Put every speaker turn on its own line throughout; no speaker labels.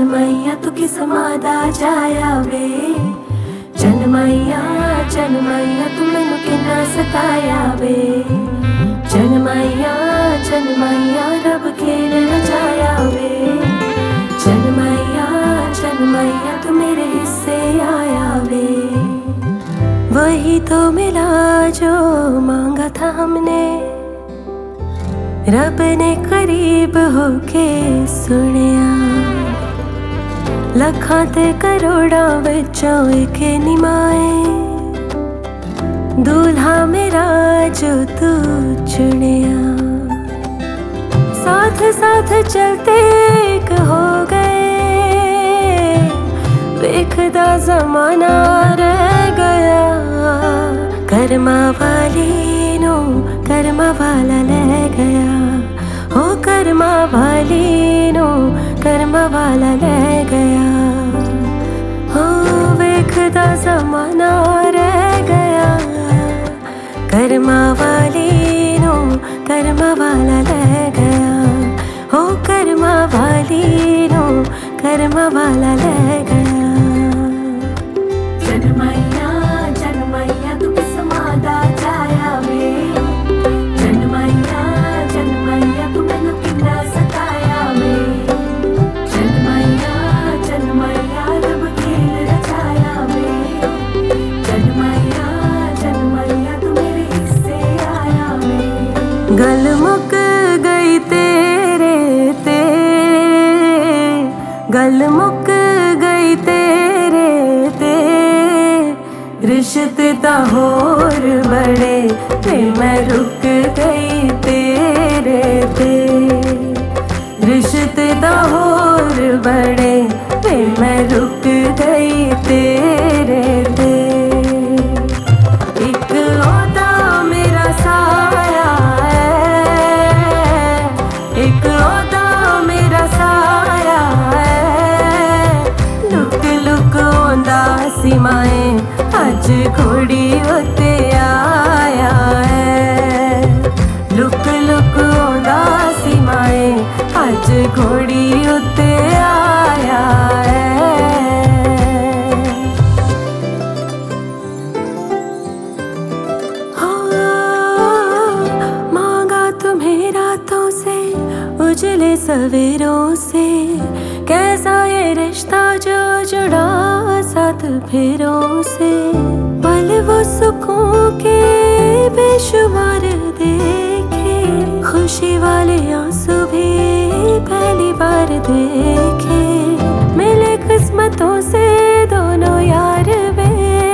मैया तू किस मादा जाया वे। चन मैया तू मैनू किन्ना सताया वे। चन मैया रब खेल रचाया वे। चन मैया तू मेरे हिस्से आया वे। वही तो मिला जो मांगा था हमने, रब ने करीब होके सुनिया। लखां ते करोड़ां विचों एक निमाए, दूल्हा मेरा जो तू चुनिया। साथ साथ चलते एक हो गए, वेखदा जमाना रह गया। कर्मा वाली नू कर्मा वाला ले गया। हो कर्मा वाली नू कर्मा वाला ले गया। हो वेखदा जमाना रह गया। कर्मा वाली नू कर्मा वाला ले गया। हो कर्मा वाली नू कर्मा वाला ले गया। चन मैया तू किस मादा जाया वे। चन मैया तू मैनू किन्ना सताया वे। चन मैया रब खेल रचाया वे। चन मैया तू मेरे हिस्से आया वे। गल मुक गई तेरे ते, गल मुक गई तेरे ते। रिश्ते ता होर बड़े ते मैं रुक गई तेरे ते। रिश्ते ता होर बड़े ते मैं रुक गई तेरे ते। एक ओदा मेरा साया है, एक ओदा मेरा साया है। लुक लुक ओंदा सीमाए अज घोड़ी उत्ते आया है। लुक लुक ओंदा सीमाए अज घोड़ी उत्ते आया है। हो मांगा तुम्हें रातों से उजले सवेरों से। कैसा ये रिश्ता जो जुड़ा साथ फेरों से। पल वो सुकून के बेशुमार देखे, खुशी वाले आंसू भी पहली बार देखे। मिले किस्मतों से दोनों यार वे,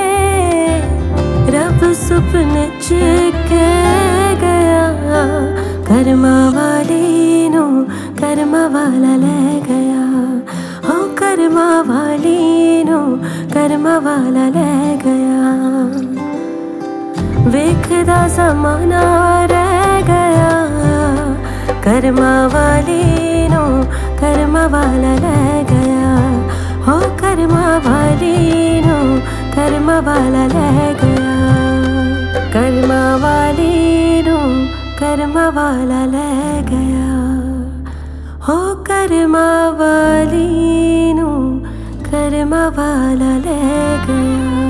रब सुपने च कह गया। कर्मा वाली नू कर्मा वाला ले गया। हो कर्मा वाली नू कर्मा वाला ले गया। वेखदा जमाना रह गया। कर्मा वाली नू कर्मा वाला ले गया। हो कर्मा वाली नू कर्मा वाला ले गया। कर्मा वाली नू कर्मा वाला ले गया। हो कर्मा वाली नू कर्मा वाला ले गया।